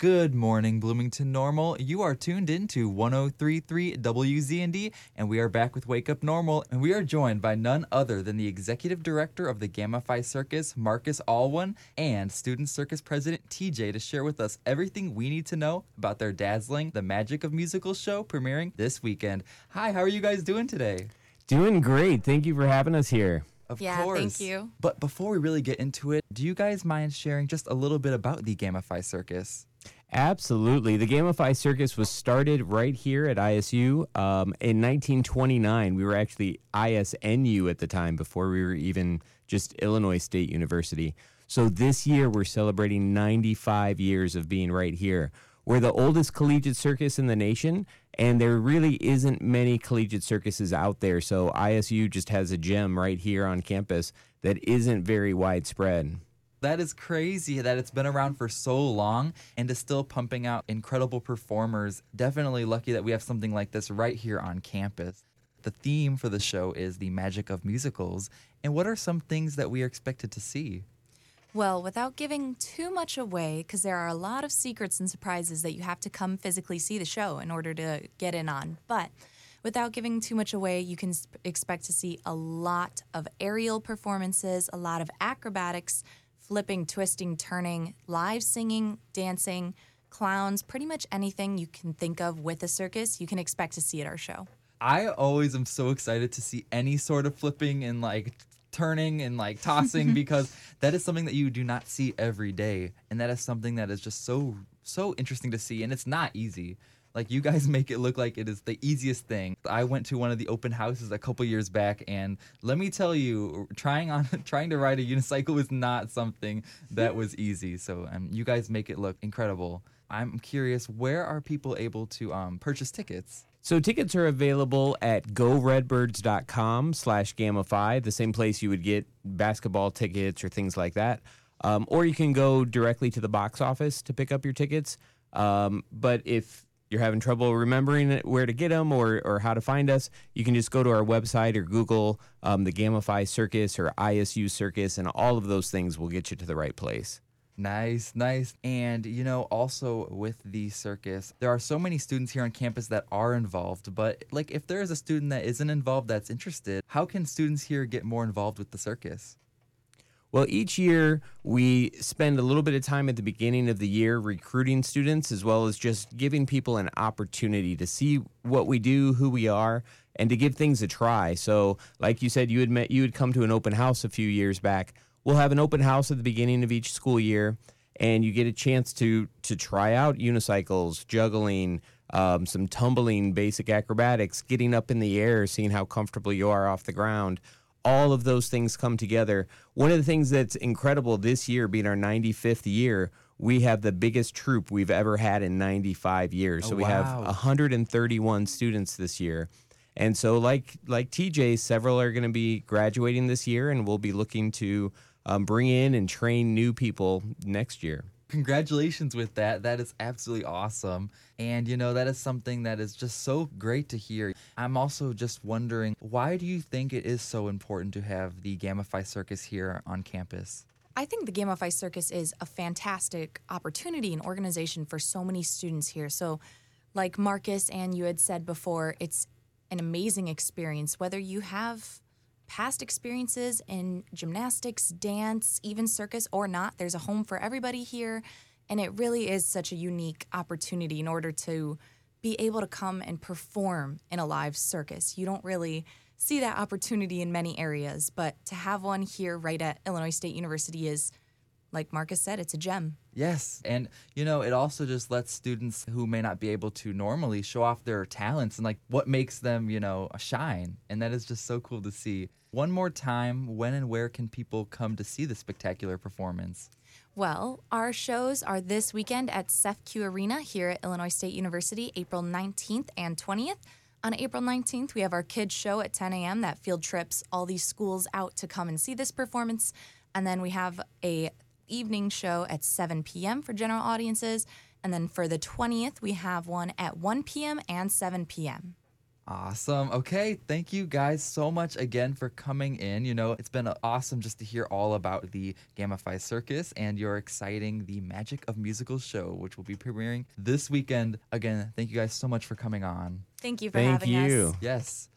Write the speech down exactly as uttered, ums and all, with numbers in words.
Good morning, Bloomington Normal. You are tuned in to one oh three point three W Z N D, and we are back with Wake Up Normal, and we are joined by none other than the Executive Director of the Gamma Phi Circus, Marcus Alwan, and Student Circus President T J to share with us everything we need to know about their dazzling The Magic of Musicals show premiering this weekend. Hi, how are you guys doing today? Doing great. Thank you for having us here. Of yeah, course. thank you. But before we really get into it, do you guys mind sharing just a little bit about the Gamma Phi Circus? Absolutely. The Gamma Phi Circus was started right here at I S U um, in nineteen twenty-nine. We were actually I S N U at the time before we were even just Illinois State University. So this year we're celebrating ninety-five years of being right here. We're the oldest collegiate circus in the nation, and there really isn't many collegiate circuses out there. So I S U just has a gem right here on campus that isn't very widespread. That is crazy that it's been around for so long and is still pumping out incredible performers. Definitely lucky that we have something like this right here on campus. The theme for the show is the magic of musicals. And what are some things that we are expected to see? Well, without giving too much away, because there are a lot of secrets and surprises that you have to come physically see the show in order to get in on. But without giving too much away, you can sp- expect to see a lot of aerial performances, a lot of acrobatics, flipping, twisting, turning, live singing, dancing, clowns, pretty much anything you can think of with a circus, you can expect to see at our show. I always am so excited to see any sort of flipping and like turning and like tossing because that is something that you do not see every day. And that is something that is just so, so interesting to see. And it's not easy. Like, you guys make it look like it is the easiest thing. I went to one of the open houses a couple years back, and let me tell you, trying on trying to ride a unicycle was not something that was easy. So um, you guys make it look incredible. I'm curious, where are people able to um, purchase tickets? So tickets are available at goredbirds.com slash Gamma Phi, the same place you would get basketball tickets or things like that. Um, or you can go directly to the box office to pick up your tickets. Um, but if you're having trouble remembering where to get them or, or how to find us, you can just go to our website or Google um, the Gamma Phi Circus or I S U Circus, and all of those things will get you to the right place. Nice, nice. And, you know, also with the circus, there are so many students here on campus that are involved. But, like, if there is a student that isn't involved that's interested, how can students here get more involved with the circus? Well, each year we spend a little bit of time at the beginning of the year recruiting students, as well as just giving people an opportunity to see what we do, who we are, and to give things a try. So, like you said, you had met, you had come to an open house a few years back. We'll have an open house at the beginning of each school year, and you get a chance to to try out unicycles, juggling, um, some tumbling, basic acrobatics, getting up in the air, seeing how comfortable you are off the ground. All of those things come together. One of the things that's incredible this year, being our ninety-fifth year, we have the biggest troop we've ever had in ninety-five years. Oh, so we wow. have one hundred thirty-one students this year. And so like like T J, several are going to be graduating this year, and we'll be looking to um, bring in and train new people next year. Congratulations with that. That is absolutely awesome. And, you know, that is something that is just so great to hear. I'm also just wondering, why do you think it is so important to have the Gamma Phi Circus here on campus? I think the Gamma Phi Circus is a fantastic opportunity and organization for so many students here. So, like Marcus and you had said before, it's an amazing experience, whether you have past experiences in gymnastics, dance, even circus or not. There's a home for everybody here, and it really is such a unique opportunity in order to be able to come and perform in a live circus. You don't really see that opportunity in many areas, but to have one here right at Illinois State University is, like Marcus said, it's a gem. Yes, and you know, it also just lets students who may not be able to normally show off their talents and like what makes them, you know, shine. And that is just so cool to see. One more time, when and where can people come to see this spectacular performance? Well, our shows are this weekend at C E F Q Arena here at Illinois State University, April nineteenth and twentieth. On April nineteenth, we have our kids show at ten a.m. that field trips all these schools out to come and see this performance. And then we have a evening show at seven p.m. for general audiences. And then for the twentieth, we have one at one p.m. and seven p.m. Awesome. Okay. Thank you guys so much again for coming in. You know, it's been awesome just to hear all about the Gamma Phi Circus and your exciting The Magic of Musical show, which will be premiering this weekend. Again, thank you guys so much for coming on. Thank you for Thank having you. us. Yes.